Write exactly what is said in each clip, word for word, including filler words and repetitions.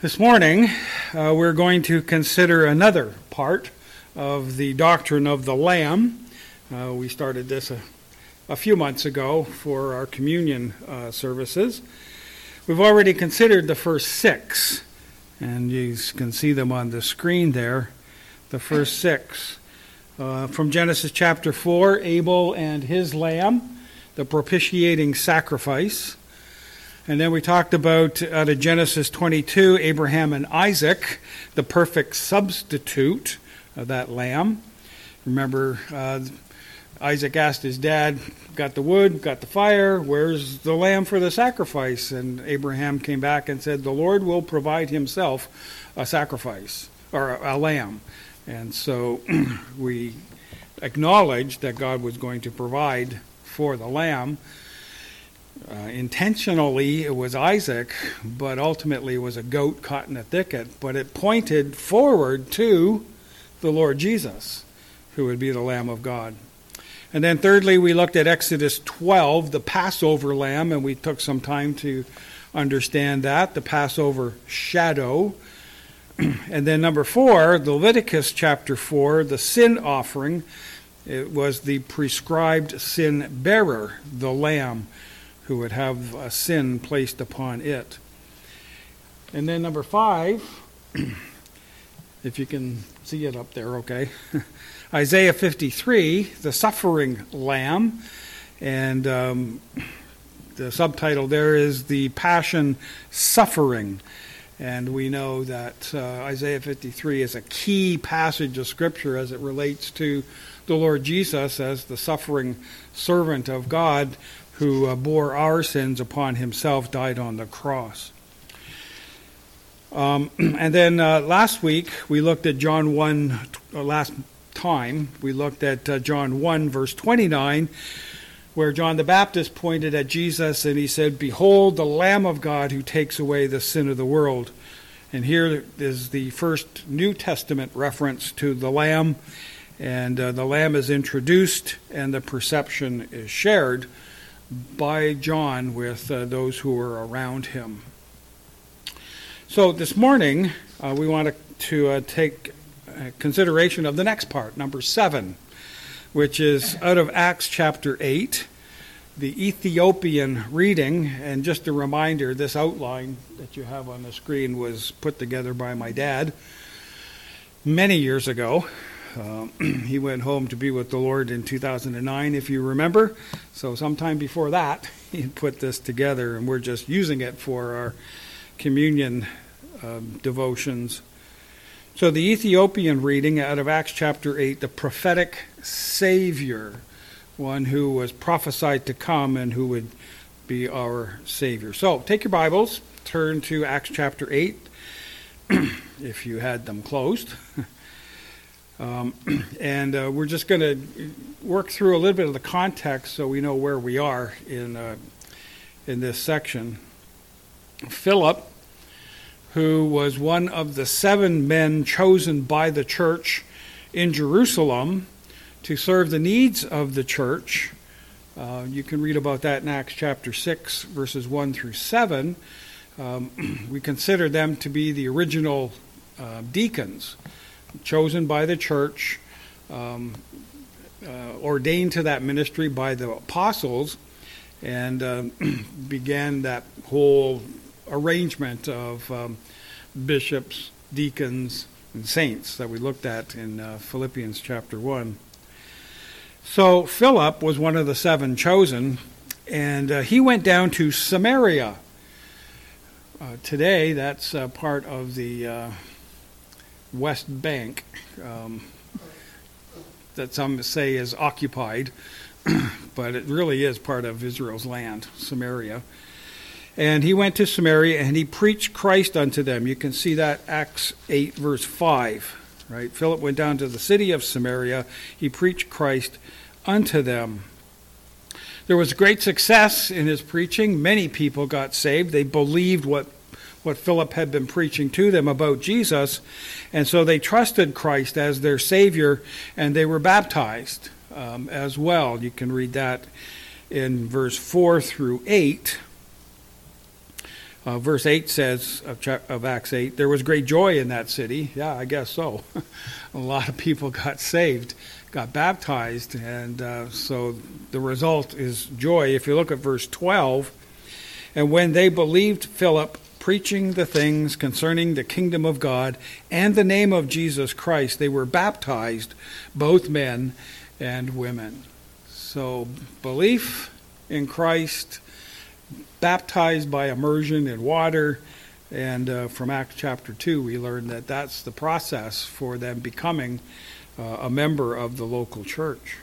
This morning, uh, we're going to consider another part of the doctrine of the Lamb. Uh, we started this a, a few months ago for our communion uh, services. We've already considered the first six, and you can see them on the screen there, the first six. Uh, from Genesis chapter four, Abel and his lamb, the propitiating sacrifice. And then we talked about, out of Genesis twenty-two, Abraham and Isaac, the perfect substitute of that lamb. Remember, uh, Isaac asked his dad, got the wood, got the fire, where's the lamb for the sacrifice? And Abraham came back and said, the Lord will provide himself a sacrifice, or a, a lamb. And so we acknowledged that God was going to provide for the lamb. Uh, intentionally, it was Isaac, but ultimately it was a goat caught in a thicket. But it pointed forward to the Lord Jesus, who would be the Lamb of God. And then thirdly, we looked at Exodus twelve, the Passover lamb, and we took some time to understand that, the Passover shadow. And then number four, Leviticus chapter four, the sin offering. It was the prescribed sin bearer, the lamb, who would have a sin placed upon it. And then number five, if you can see it up there, okay. Isaiah fifty-three, the suffering lamb. And um, the subtitle there is the Passion Suffering. And we know that uh, Isaiah fifty-three is a key passage of Scripture as it relates to the Lord Jesus as the suffering servant of God, who uh, bore our sins upon himself, died on the cross. Um, and then uh, last week, we looked at John one, uh, last time, we looked at uh, John one, verse twenty-nine, where John the Baptist pointed at Jesus and he said, behold, the Lamb of God who takes away the sin of the world. And here is the first New Testament reference to the Lamb, and uh, the Lamb is introduced and the perception is shared by John with uh, those who were around him. So this morning, uh, we want to, to uh, take uh, consideration of the next part, number seven, which is out of Acts chapter eight, the Ethiopian reading. And just a reminder, this outline that you have on the screen was put together by my dad many years ago. Uh, he went home to be with the Lord in two thousand nine, if you remember. So sometime before that, he put this together, and we're just using it for our communion um, devotions. So the Ethiopian reading out of Acts chapter eight, the prophetic Savior, one who was prophesied to come and who would be our Savior. So take your Bibles, turn to Acts chapter eight, if you had them closed. Um, and uh, we're just going to work through a little bit of the context so we know where we are in uh, in this section. Philip, who was one of the seven men chosen by the church in Jerusalem to serve the needs of the church, uh, you can read about that in Acts chapter six, verses one through seven. Um, we consider them to be the original uh, deacons, chosen by the church, um, uh, ordained to that ministry by the apostles, and uh, began that whole arrangement of um, bishops, deacons, and saints that we looked at in uh, Philippians chapter one. So Philip was one of the seven chosen, and uh, he went down to Samaria. Uh, today, that's uh, part of the Uh, West Bank, um, that some say is occupied, but it really is part of Israel's land, Samaria. And he went to Samaria and he preached Christ unto them. You can see that Acts eight verse five, right? Philip went down to the city of Samaria. He preached Christ unto them. There was great success in his preaching. Many people got saved. They believed what what Philip had been preaching to them about Jesus, and so they trusted Christ as their Savior, and they were baptized um, as well. You can read that in verse four through eight. Uh, verse eight says of, of Acts eight, there was great joy in that city. Yeah, I guess so. A lot of people got saved, got baptized, and uh, so the result is joy. If you look at verse twelve, and when they believed Philip, preaching the things concerning the kingdom of God and the name of Jesus Christ, they were baptized, both men and women. So belief in Christ, baptized by immersion in water, and uh, from Acts chapter two we learn that that's the process for them becoming uh, a member of the local church.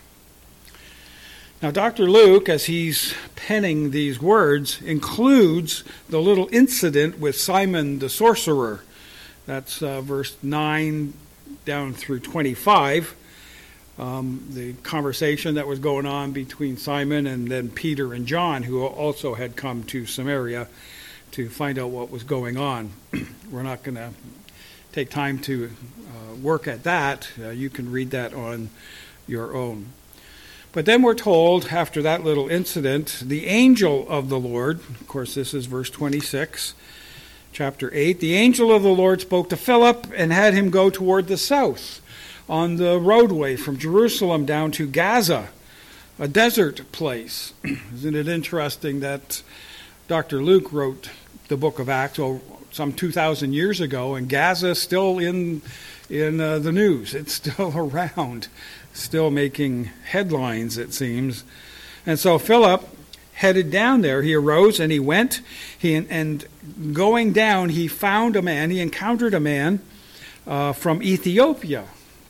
Now, Doctor Luke, as he's penning these words, includes the little incident with Simon the sorcerer. That's uh, verse nine down through twenty-five. Um, the conversation that was going on between Simon and then Peter and John, who also had come to Samaria to find out what was going on. We're not going to take time to uh, work at that. Uh, you can read that on your own. But then we're told, after that little incident, the angel of the Lord, of course this is verse twenty-six, chapter eight, the angel of the Lord spoke to Philip and had him go toward the south on the roadway from Jerusalem down to Gaza, a desert place. Isn't it interesting that Doctor Luke wrote the book of Acts oh, some two thousand years ago, and Gaza is still in, in uh, the news. It's still around, still making headlines, it seems. And so Philip headed down there. He arose and he went, he, and going down, he found a man, he encountered a man uh, from Ethiopia.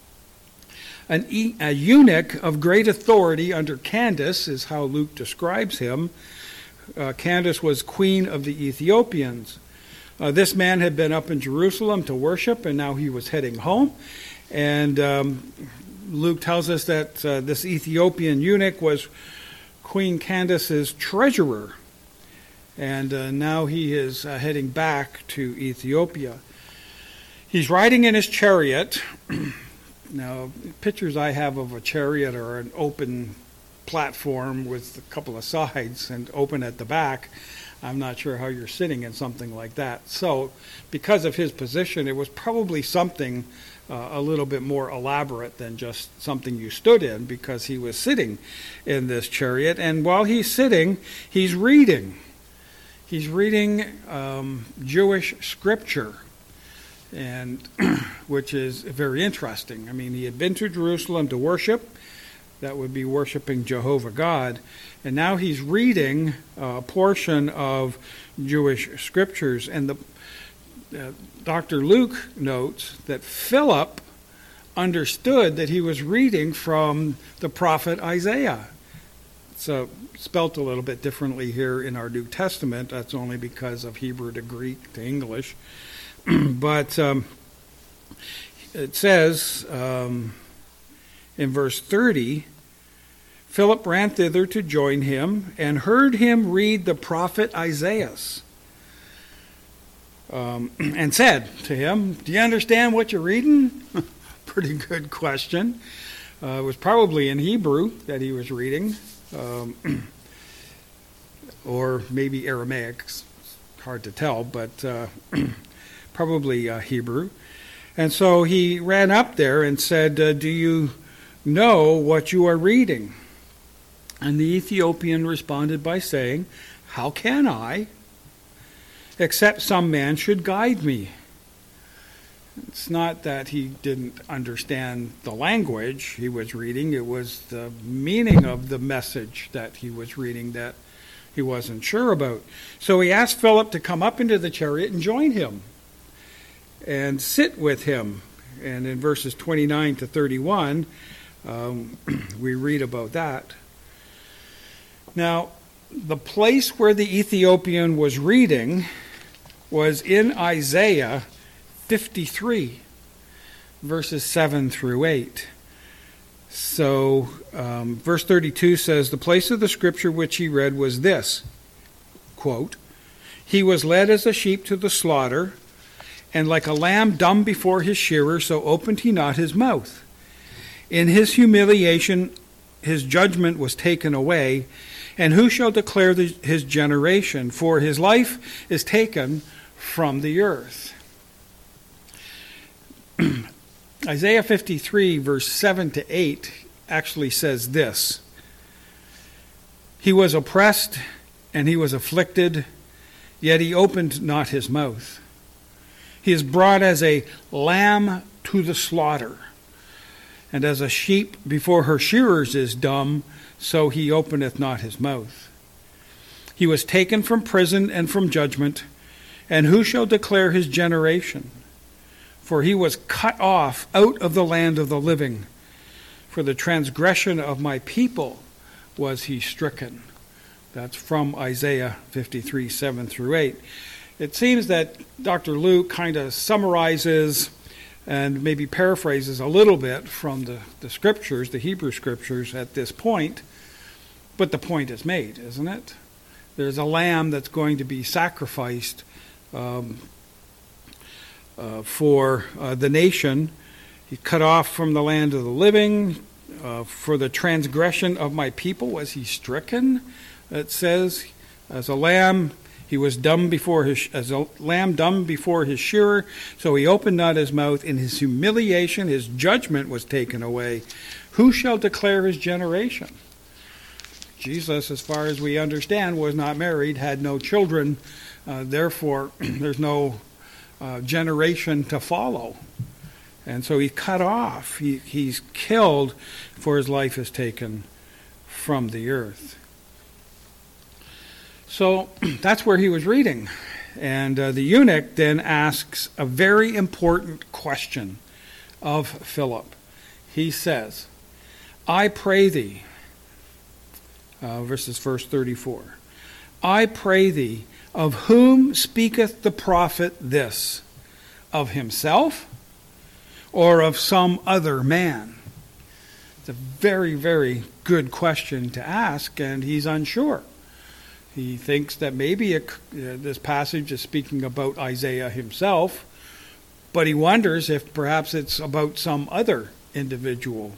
An e- a eunuch of great authority under Candace is how Luke describes him. Uh, Candace was queen of the Ethiopians. Uh, this man had been up in Jerusalem to worship, and now he was heading home. And um, Luke tells us that uh, this Ethiopian eunuch was Queen Candace's treasurer. And uh, now he is uh, heading back to Ethiopia. He's riding in his chariot. Now, pictures I have of a chariot are an open platform with a couple of sides and open at the back. I'm not sure how you're sitting in something like that. So, because of his position, it was probably something uh, a little bit more elaborate than just something you stood in, because he was sitting in this chariot. And while he's sitting, he's reading. He's reading um, Jewish scripture, and which is very interesting. I mean, he had been to Jerusalem to worship. That would be worshiping Jehovah God. And now he's reading a portion of Jewish scriptures. And the uh, Doctor Luke notes that Philip understood that he was reading from the prophet Isaiah. It's uh, spelt a little bit differently here in our New Testament. That's only because of Hebrew to Greek to English. But um, it says um, in verse thirty, Philip ran thither to join him and heard him read the prophet Isaiah, um, and said to him, "Do you understand what you're reading?" Pretty good question. Uh, it was probably in Hebrew that he was reading, um, or maybe Aramaic. It's hard to tell, but uh, probably uh, Hebrew. And so he ran up there and said, uh, "Do you know what you are reading?" And the Ethiopian responded by saying, "How can I, except some man should guide me?" It's not that he didn't understand the language he was reading. It was the meaning of the message that he was reading that he wasn't sure about. So he asked Philip to come up into the chariot and join him and sit with him. And in verses twenty-nine to thirty-one, um, we read about that. Now, the place where the Ethiopian was reading was in Isaiah fifty-three, verses seven through eight. So, um, verse thirty-two says, "The place of the scripture which he read was this," quote, "He was led as a sheep to the slaughter, and like a lamb dumb before his shearer, so opened he not his mouth. In his humiliation his judgment was taken away, And who shall declare the, his generation? For his life is taken from the earth. Isaiah fifty-three, verse seven to eight, actually says this. He was oppressed and he was afflicted, yet he opened not his mouth. He is brought as a lamb to the slaughter, and as a sheep before her shearers is dumb, so he openeth not his mouth. He was taken from prison and from judgment, and who shall declare his generation? For he was cut off out of the land of the living. For the transgression of my people was he stricken. That's from Isaiah fifty-three, seven through eight. It seems that Doctor Luke kind of summarizes and maybe paraphrases a little bit from the, the scriptures, the Hebrew scriptures at this point, but the point is made, isn't it? There's a lamb that's going to be sacrificed um, uh, for uh, the nation. He cut off from the land of the living. Uh, for the transgression of my people was he stricken. It says, as a lamb he was dumb before his as a lamb dumb before his shearer, so he opened not his mouth. In his humiliation his judgment was taken away. Who shall declare his generation? Jesus, as far as we understand, was not married, had no children. Uh, therefore, there's no uh, generation to follow. And so he's cut off. He, he's killed, for his life is taken from the earth. So that's where he was reading. And uh, the eunuch then asks a very important question of Philip. He says, I pray thee, uh, verses verse thirty-four, I pray thee, of whom speaketh the prophet this? Of himself or of some other man? It's a very, very good question to ask, and he's unsure. He thinks that maybe it, uh, this passage is speaking about Isaiah himself, but he wonders if perhaps it's about some other individual.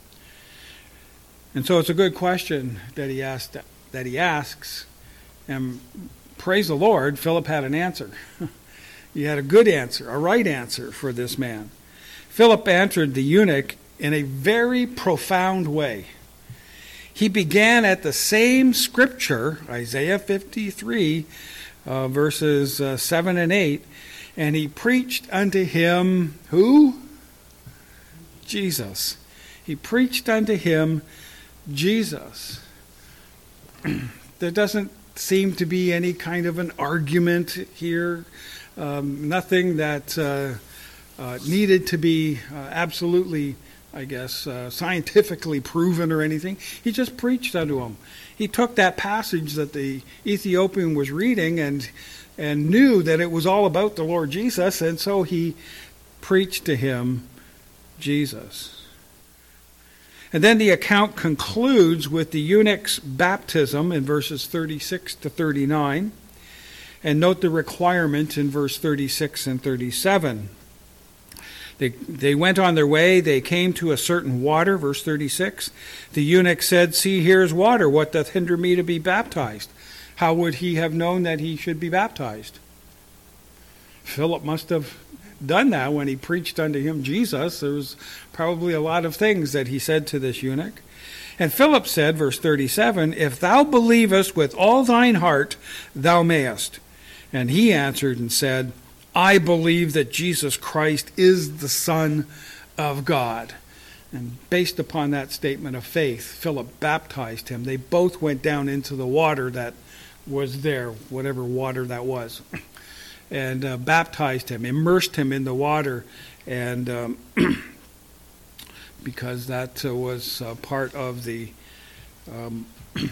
And so it's a good question that he asked, that he asks, and praise the Lord, Philip had an answer. He had a good answer, a right answer for this man. Philip answered the eunuch in a very profound way. He began at the same scripture, Isaiah fifty-three, uh, verses uh, seven and eight, and he preached unto him, who? Jesus. He preached unto him Jesus. There doesn't seem to be any kind of an argument here, um, nothing that uh, uh, needed to be uh, absolutely, I guess, uh, scientifically proven or anything. He just preached unto him. He took that passage that the Ethiopian was reading and and knew that it was all about the Lord Jesus, and so he preached to him Jesus. And then the account concludes with the eunuch's baptism in verses thirty-six to thirty-nine. And note the requirement in verse thirty-six and thirty-seven. They, they went on their way, they came to a certain water, verse thirty-six. The eunuch said, See, here is water, what doth hinder me to be baptized? How would he have known that he should be baptized? Philip must have done that when he preached unto him Jesus. There was probably a lot of things that he said to this eunuch. And Philip said, verse thirty-seven, If thou believest with all thine heart, thou mayest. And he answered and said, I believe that Jesus Christ is the Son of God. And based upon that statement of faith, Philip baptized him. They both went down into the water that was there, whatever water that was, and uh, baptized him, immersed him in the water, and um, because that uh, was uh, part of the um,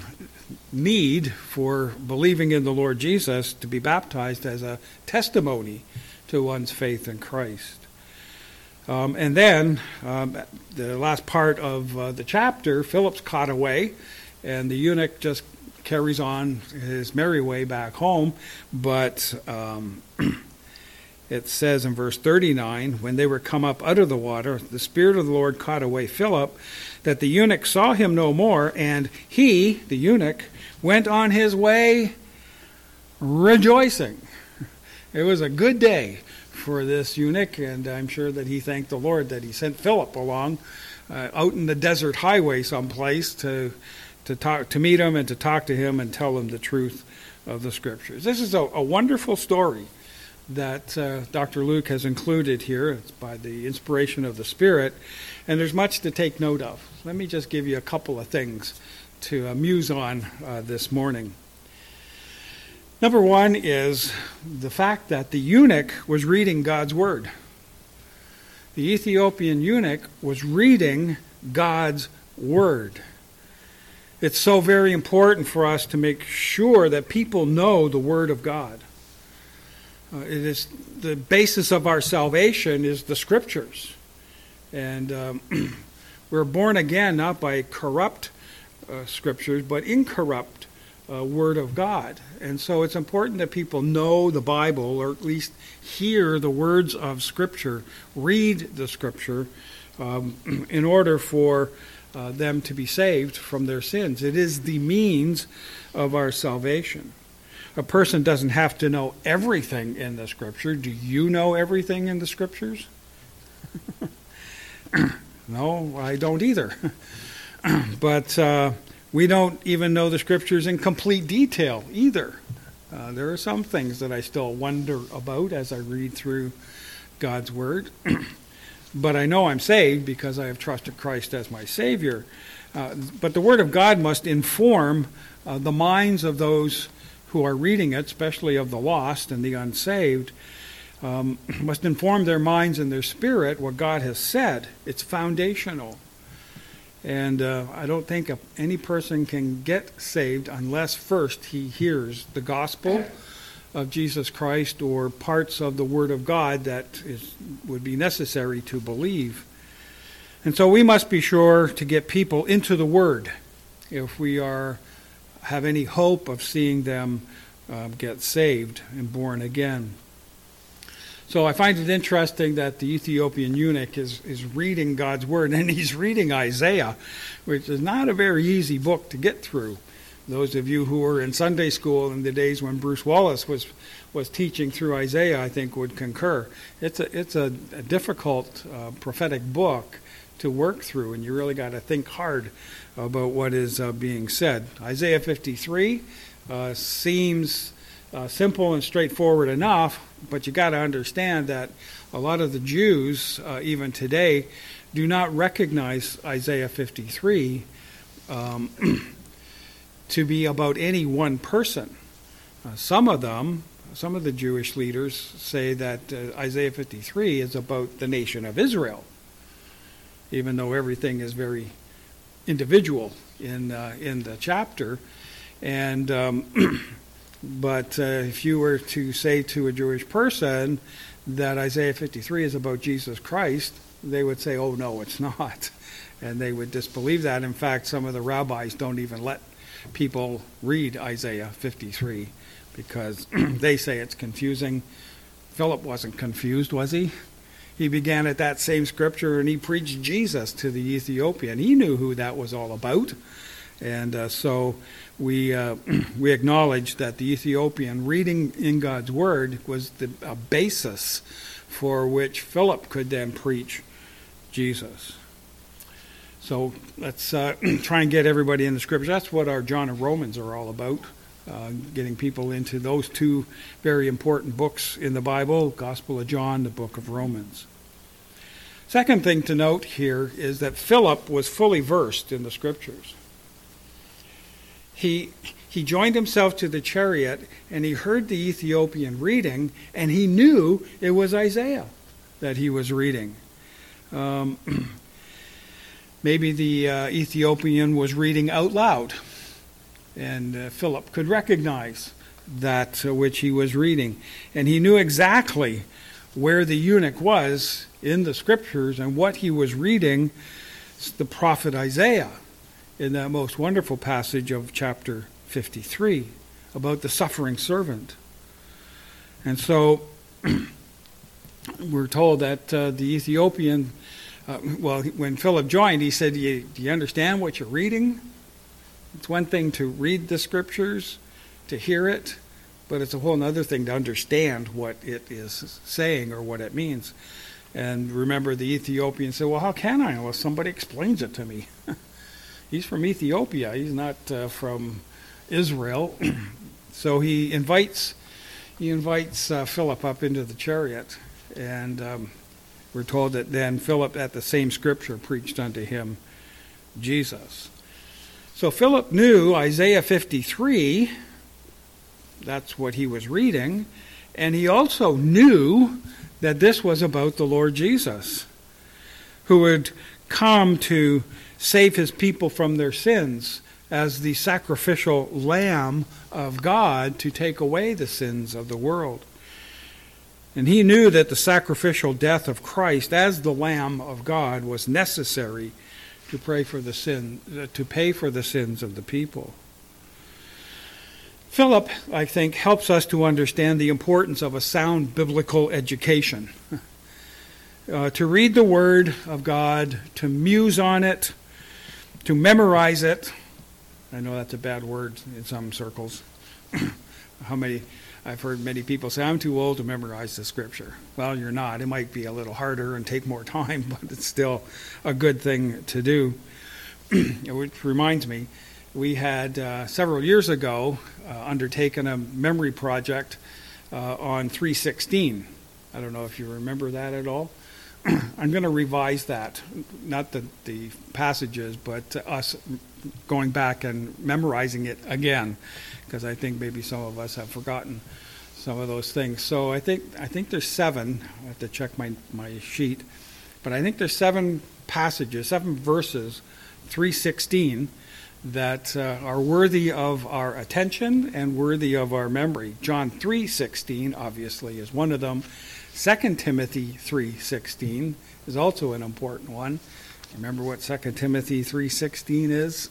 need for believing in the Lord Jesus to be baptized as a testimony to one's faith in Christ. Um, and then, um, the last part of uh, the chapter, Philip's caught away, and the eunuch just carries on his merry way back home. But um, it says in verse thirty-nine, when they were come up out of the water, the Spirit of the Lord caught away Philip, that the eunuch saw him no more, and he, the eunuch, went on his way rejoicing. It was a good day for this eunuch, and I'm sure that he thanked the Lord that he sent Philip along uh, out in the desert highway someplace to to talk to meet him and to talk to him and tell him the truth of the Scriptures. This is a, a wonderful story that uh, Doctor Luke has included here. It's by the inspiration of the Spirit, and there's much to take note of. Let me just give you a couple of things to uh, muse on uh, this morning. Number one is the fact that the eunuch was reading God's Word. The Ethiopian eunuch was reading God's Word. It's so very important for us to make sure that people know the Word of God. Uh, it is the basis of our salvation is the Scriptures. And um, we're born again not by corrupt uh, Scriptures, but incorrupt uh, Word of God. And so it's important that people know the Bible, or at least hear the words of Scripture, read the Scripture, um, in order for uh, them to be saved from their sins. It is the means of our salvation. A person doesn't have to know everything in the Scripture. Do you know everything in the Scriptures? No, I don't either. But uh, we don't even know the Scriptures in complete detail either. Uh, there are some things that I still wonder about as I read through God's Word. But I know I'm saved because I have trusted Christ as my Savior. Uh, but the Word of God must inform uh, the minds of those who are reading it, especially of the lost and the unsaved, um, must inform their minds and their spirit what God has said. It's foundational. And uh, I don't think any person can get saved unless first he hears the gospel of Jesus Christ or parts of the Word of God that is would be necessary to believe. And so we must be sure to get people into the Word if we are have any hope of seeing them uh, get saved and born again. So I find it interesting that the Ethiopian eunuch is, is reading God's Word, and he's reading Isaiah, which is not a very easy book to get through. Those of you who were in Sunday school in the days when Bruce Wallace was was teaching through Isaiah, I think, would concur. It's a it's a, a difficult uh, prophetic book to work through, and you really got to think hard about what is uh, being said. Isaiah fifty-three uh, seems uh, simple and straightforward enough, but you got to understand that a lot of the Jews, uh, even today, do not recognize Isaiah fifty-three um, to be about any one person. Uh, some of them, some of the Jewish leaders say that uh, Isaiah fifty-three is about the nation of Israel, even though everything is very individual in uh, in the chapter. And um, but uh, if you were to say to a Jewish person that Isaiah fifty-three is about Jesus Christ, they would say, "Oh no, it's not," and they would disbelieve that. In fact, some of the rabbis don't even let people read Isaiah fifty-three because they say it's confusing. Philip wasn't confused, was he? He began at that same scripture and he preached Jesus to the Ethiopian. He knew who that was all about. And uh, so we uh, we acknowledge that the Ethiopian reading in God's Word was the a basis for which Philip could then preach Jesus. So let's uh, try and get everybody in the Scriptures. That's what our John and Romans are all about, uh, getting people into those two very important books in the Bible, Gospel of John, the book of Romans. Second thing to note here is that Philip was fully versed in the Scriptures. He he joined himself to the chariot, and he heard the Ethiopian reading, and he knew it was Isaiah that he was reading. Um Maybe the uh, Ethiopian was reading out loud, and uh, Philip could recognize that uh, which he was reading. And he knew exactly where the eunuch was in the Scriptures and what he was reading, the prophet Isaiah, in that most wonderful passage of chapter fifty-three about the suffering servant. And so we're told that uh, the Ethiopian, uh, well, when Philip joined, he said, do you, do you understand what you're reading? It's one thing to read the scriptures, to hear it, but it's a whole other thing to understand what it is saying or what it means. And remember, the Ethiopian said, well, how can I unless somebody explains it to me? He's from Ethiopia. He's not uh, from Israel. So he invites he invites uh, Philip up into the chariot. And um, we're told that then Philip at the same scripture preached unto him Jesus. So Philip knew Isaiah fifty-three. That's what he was reading. And he also knew that this was about the Lord Jesus, who would come to save his people from their sins as the sacrificial Lamb of God to take away the sins of the world. And he knew that the sacrificial death of Christ as the Lamb of God was necessary to pray for the sin, to pay for the sins of the people. Philip, I think, helps us to understand the importance of a sound biblical education. Uh, to read the Word of God, to muse on it, to memorize it. I know that's a bad word in some circles. How many? I've heard many people say, I'm too old to memorize the Scripture. Well, you're not. It might be a little harder and take more time, but it's still a good thing to do. Which reminds me, we had uh, several years ago uh, undertaken a memory project uh, on three sixteen. I don't know if you remember that at all. I'm going to revise that, not the, the passages, but us going back and memorizing it again, because I think maybe some of us have forgotten some of those things. So I think I think there's seven. I have to check my, my sheet, but I think there's seven passages, seven verses, three sixteen, that uh, are worthy of our attention and worthy of our memory. John three sixteen, obviously, is one of them. Second Timothy three sixteen is also an important one. Remember what Second Timothy three sixteen is?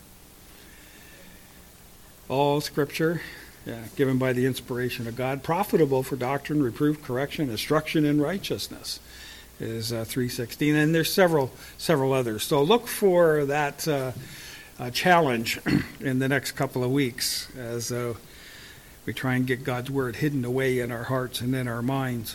All Scripture, yeah, given by the inspiration of God, profitable for doctrine, reproof, correction, instruction in righteousness, is uh, three sixteen. And there's several several others. So look for that uh, uh, challenge in the next couple of weeks as uh, we try and get God's Word hidden away in our hearts and in our minds.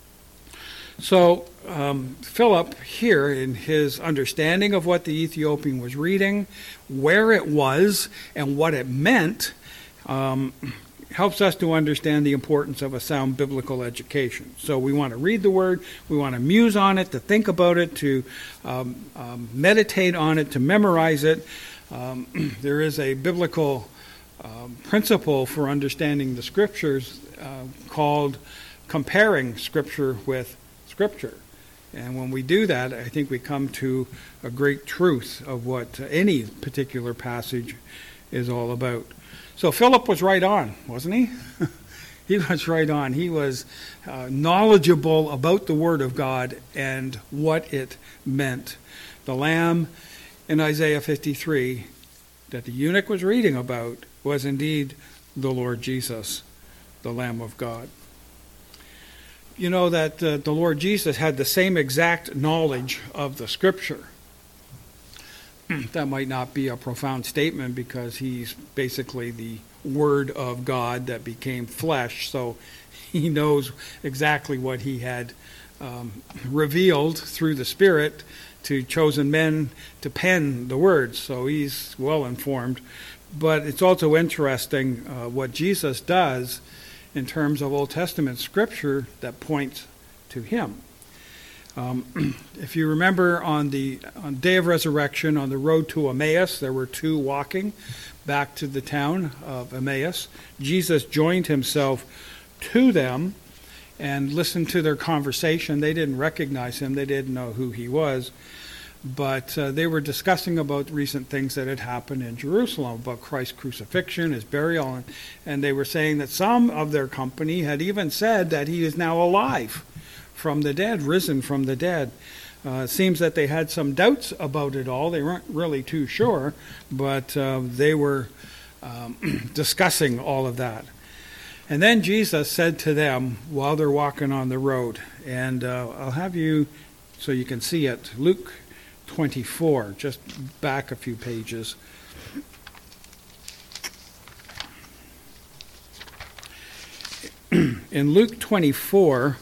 So um, Philip here, in his understanding of what the Ethiopian was reading, where it was, and what it meant, um, helps us to understand the importance of a sound biblical education. So we want to read the Word, we want to muse on it, to think about it, to um, um, meditate on it, to memorize it. Um, there is a biblical um, principle for understanding the Scriptures uh, called comparing Scripture with Scripture. And when we do that, I think we come to a great truth of what any particular passage is all about. So Philip was right on, wasn't he? He was right on. He was uh, knowledgeable about the Word of God and what it meant. The Lamb in Isaiah fifty-three that the eunuch was reading about was indeed the Lord Jesus, the Lamb of God. You know that uh, the Lord Jesus had the same exact knowledge of the Scripture. That might not be a profound statement because he's basically the Word of God that became flesh, so he knows exactly what he had um, revealed through the Spirit to chosen men to pen the words, so he's well informed. But it's also interesting uh, what Jesus does in terms of Old Testament Scripture that points to him. Um, if you remember on the on day of resurrection, on the road to Emmaus, there were two walking back to the town of Emmaus. Jesus joined himself to them and listened to their conversation. They didn't recognize him. They didn't know who he was. But uh, they were discussing about recent things that had happened in Jerusalem, about Christ's crucifixion, his burial, and, and they were saying that some of their company had even said that he is now alive from the dead, risen from the dead. Uh, it seems that they had some doubts about it all. They weren't really too sure, but uh, they were um, discussing all of that. And then Jesus said to them while they're walking on the road, and uh, I'll have you so you can see it, Luke twenty-four, just back a few pages. In Luke twenty-four,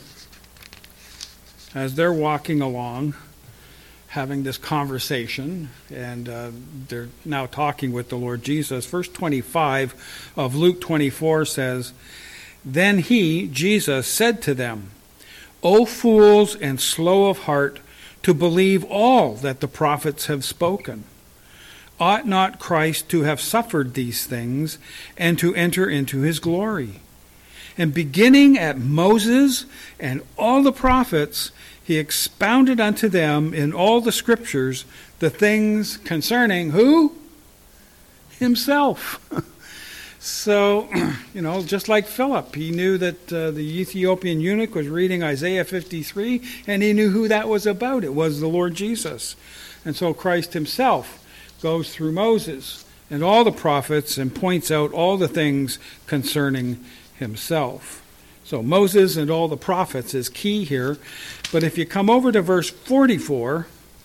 as they're walking along, having this conversation, and uh, they're now talking with the Lord Jesus. Verse twenty-five of Luke twenty-four says, "Then he, Jesus, said to them, 'O fools and slow of heart, to believe all that the prophets have spoken. Ought not Christ to have suffered these things, and to enter into his glory?' And beginning at Moses and all the prophets, he expounded unto them in all the scriptures the things concerning" who? Himself. So, you know, just like Philip, he knew that uh, the Ethiopian eunuch was reading Isaiah fifty-three, and he knew who that was about. It was the Lord Jesus. And so Christ himself goes through Moses and all the prophets and points out all the things concerning himself. So Moses and all the prophets is key here. But if you come over to verse forty-four,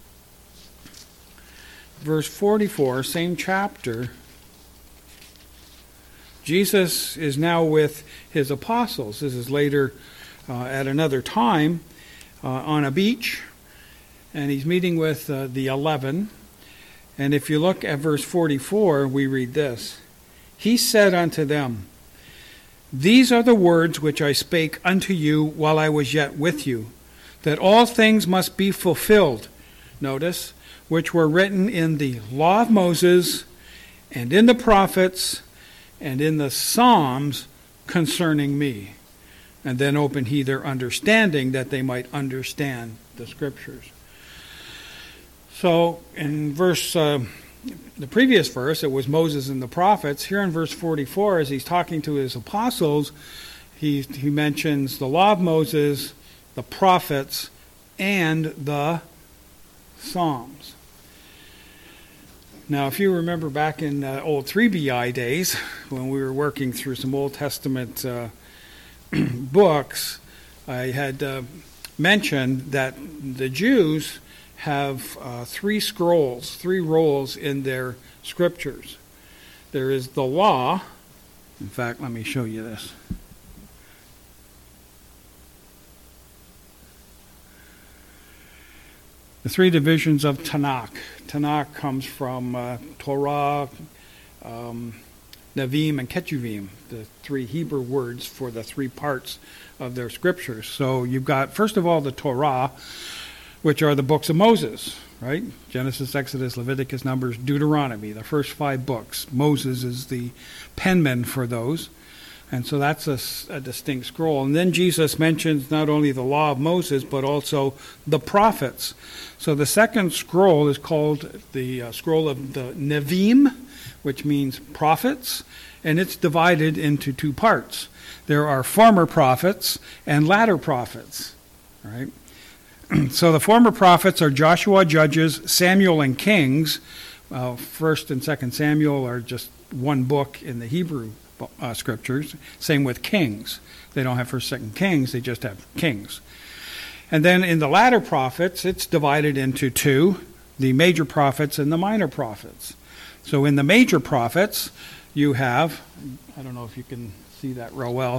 verse forty-four, same chapter, Jesus is now with his apostles. This is later uh, at another time uh, on a beach, and he's meeting with uh, the eleven. And if you look at verse forty-four, we read this. "He said unto them, These are the words which I spake unto you while I was yet with you, that all things must be fulfilled," notice, "which were written in the law of Moses, and in the prophets, and in the Psalms concerning me." And then opened he their understanding, that they might understand the scriptures. So in verse, uh, the previous verse, it was Moses and the prophets. Here in verse forty-four, as he's talking to his apostles, he, he mentions the law of Moses, the prophets, and the Psalms. Now, if you remember back in uh, old three B I days, when we were working through some Old Testament uh, books, I had uh, mentioned that the Jews have uh, three scrolls, three rolls in their scriptures. There is the law. In fact, let me show you this. The three divisions of Tanakh. Tanakh comes from uh, Torah, um, Nevi'im, and Ketuvim, the three Hebrew words for the three parts of their scriptures. So you've got, first of all, the Torah, which are the books of Moses, right? Genesis, Exodus, Leviticus, Numbers, Deuteronomy, the first five books. Moses is the penman for those. And so that's a, a distinct scroll. And then Jesus mentions not only the law of Moses, but also the prophets. So the second scroll is called the uh, scroll of the Nevi'im, which means prophets, and it's divided into two parts. There are former prophets and latter prophets, right? So the former prophets are Joshua, Judges, Samuel, and Kings. Uh, First and Second Samuel are just one book in the Hebrew uh, scriptures. Same with Kings. They don't have First, Second Kings. They just have Kings. And then in the latter prophets, it's divided into two, the major prophets and the minor prophets. So in the major prophets, you have, I don't know if you can see that real well,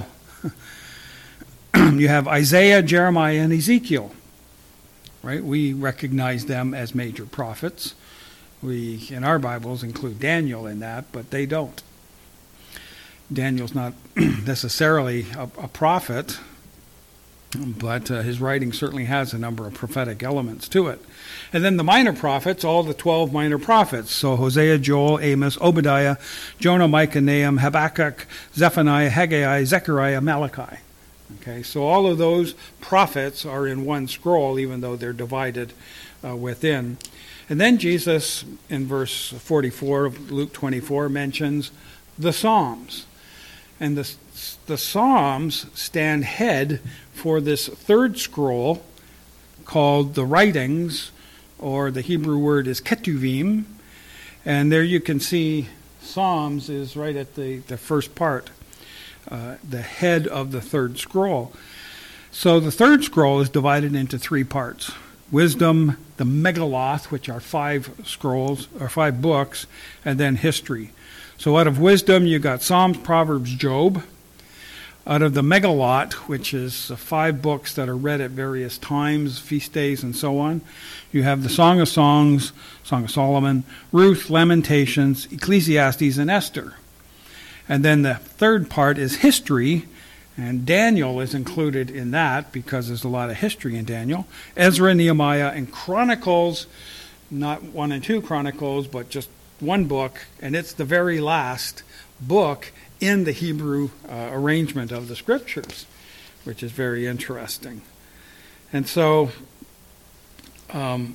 you have Isaiah, Jeremiah, and Ezekiel. Right? We recognize them as major prophets. We, in our Bibles, include Daniel in that, but they don't. Daniel's not necessarily a, a prophet, but uh, his writing certainly has a number of prophetic elements to it. And then the minor prophets, all the twelve minor prophets. So Hosea, Joel, Amos, Obadiah, Jonah, Micah, Nahum, Habakkuk, Zephaniah, Haggai, Zechariah, Malachi. Okay, so all of those prophets are in one scroll, even though they're divided uh, within. And then Jesus, in verse forty-four of Luke twenty-four, mentions the Psalms. And the, the Psalms stand head for this third scroll called the Writings, or the Hebrew word is Ketuvim. And there you can see Psalms is right at the, the first part. uh, the head of the third scroll. So the third scroll is divided into three parts. Wisdom, the Megilloth, which are five scrolls, or five books, and then history. So out of wisdom, you got Psalms, Proverbs, Job. Out of the Megilloth, which is five books that are read at various times, feast days, and so on, you have the Song of Songs, Song of Solomon, Ruth, Lamentations, Ecclesiastes, and Esther. And then the third part is history, and Daniel is included in that because there's a lot of history in Daniel. Ezra, Nehemiah, and Chronicles, not one and two Chronicles, but just one book, and it's the very last book in the Hebrew uh, arrangement of the Scriptures, which is very interesting. And so um,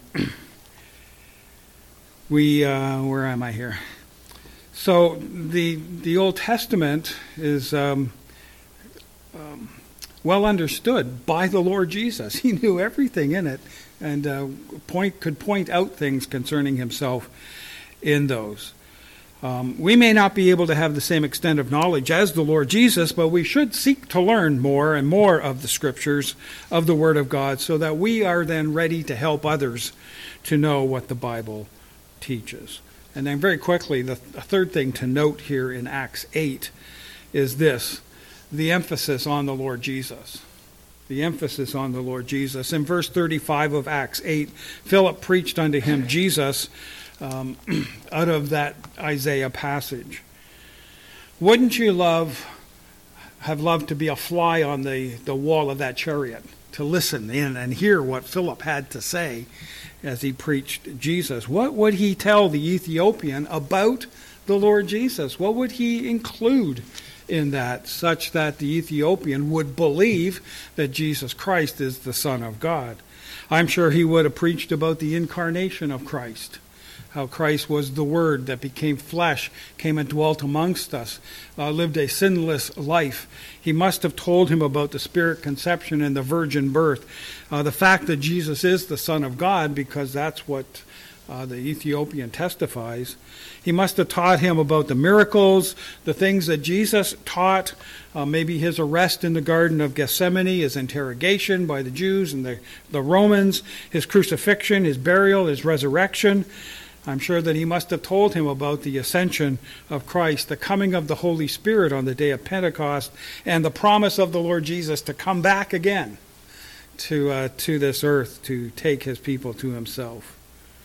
we, uh, where am I here? So the the Old Testament is um, um, well understood by the Lord Jesus. He knew everything in it, and uh, point could point out things concerning himself in those. Um, we may not be able to have the same extent of knowledge as the Lord Jesus, but we should seek to learn more and more of the Scriptures, of the Word of God, so that we are then ready to help others to know what the Bible teaches. And then very quickly, the th- third thing to note here in Acts eight is this, the emphasis on the Lord Jesus. The emphasis on the Lord Jesus. In verse thirty-five of Acts eight, Philip preached unto him Jesus, Um, out of that Isaiah passage. Wouldn't you love, have loved to be a fly on the, the wall of that chariot, to listen in and hear what Philip had to say as he preached Jesus? What would he tell the Ethiopian about the Lord Jesus? What would he include in that, such that the Ethiopian would believe that Jesus Christ is the Son of God? I'm sure he would have preached about the incarnation of Christ, how Christ was the Word that became flesh, came and dwelt amongst us, uh, lived a sinless life. He must have told him about the Spirit conception and the virgin birth. Uh, the fact that Jesus is the Son of God, because that's what uh, the Ethiopian testifies. He must have taught him about the miracles, the things that Jesus taught, uh, maybe his arrest in the Garden of Gethsemane, his interrogation by the Jews and the, the Romans, his crucifixion, his burial, his resurrection. I'm sure that he must have told him about the ascension of Christ, the coming of the Holy Spirit on the day of Pentecost, and the promise of the Lord Jesus to come back again to uh, to this earth to take his people to himself.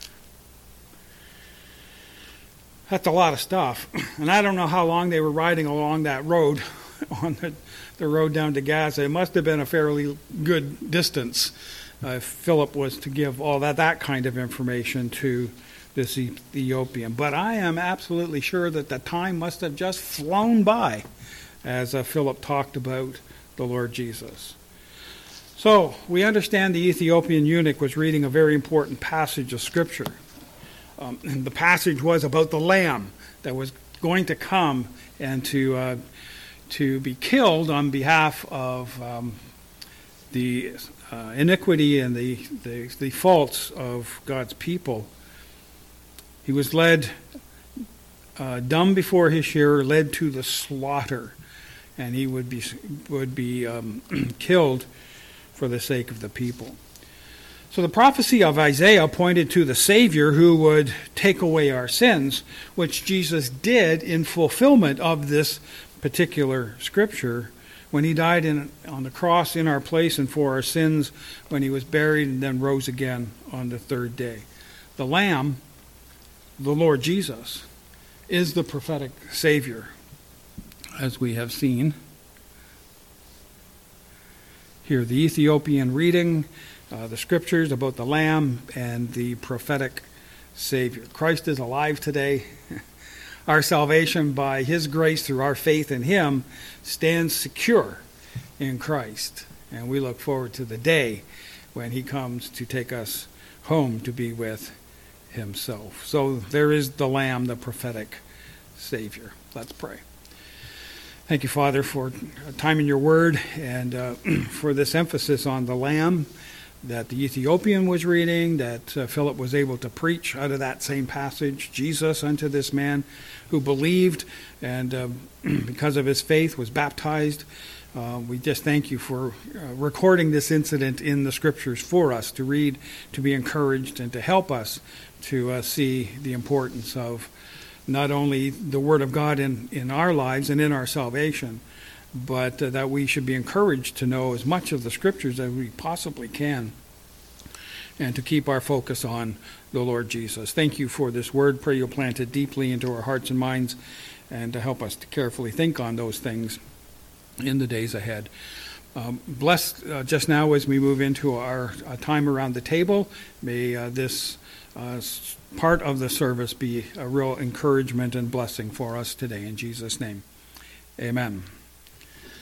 That's a lot of stuff. And I don't know how long they were riding along that road, on the, the road down to Gaza. It must have been a fairly good distance uh, if Philip was to give all that, that kind of information to this Ethiopian. But I am absolutely sure that the time must have just flown by as uh, Philip talked about the Lord Jesus. So we understand the Ethiopian eunuch was reading a very important passage of Scripture. Um, and the passage was about the lamb that was going to come and to uh, to be killed on behalf of um, the uh, iniquity and the, the the faults of God's people. He was led uh, dumb before his shearer, led to the slaughter, and he would be would be um, killed for the sake of the people. So the prophecy of Isaiah pointed to the Savior who would take away our sins, which Jesus did in fulfillment of this particular scripture when he died in, on the cross in our place and for our sins, when he was buried and then rose again on the third day. The Lamb, the Lord Jesus, is the prophetic Savior, as we have seen. Here, the Ethiopian reading uh, the scriptures about the Lamb and the prophetic Savior. Christ is alive today. Our salvation by his grace through our faith in him stands secure in Christ. And we look forward to the day when he comes to take us home to be with himself. So there is the Lamb, the prophetic Savior. Let's pray. Thank you, Father, for time in your word and uh, for this emphasis on the Lamb, that the Ethiopian was reading, that uh, Philip was able to preach out of that same passage, Jesus unto this man who believed and uh, because of his faith was baptized. Uh, we just thank you for uh, recording this incident in the Scriptures for us to read, to be encouraged, and to help us to uh, see the importance of not only the Word of God in, in our lives and in our salvation, but uh, that we should be encouraged to know as much of the Scriptures as we possibly can and to keep our focus on the Lord Jesus. Thank you for this word. Pray you'll plant it deeply into our hearts and minds and to help us to carefully think on those things in the days ahead. Um, bless uh, just now as we move into our uh, time around the table. May uh, this uh, part of the service be a real encouragement and blessing for us today. In Jesus' name, amen.